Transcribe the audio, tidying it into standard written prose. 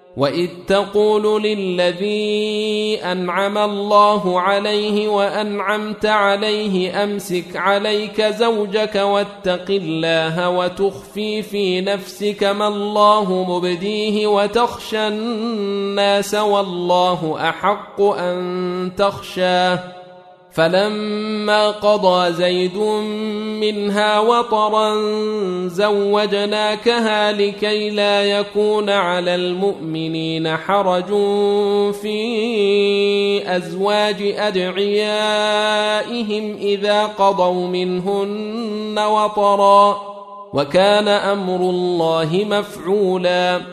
وإذ تقول للذي أنعم الله عليه وأنعمت عليه أمسك عليك زوجك واتق الله وتخفي في نفسك ما الله مبديه وتخشى الناس والله أحق أن تخشاه فلما قضى زيد منها وطرا زوجناكها لكي لا يكون على المؤمنين حرج في أزواج أدعيائهم إذا قضوا منهن وطرا وكان أمر الله مفعولا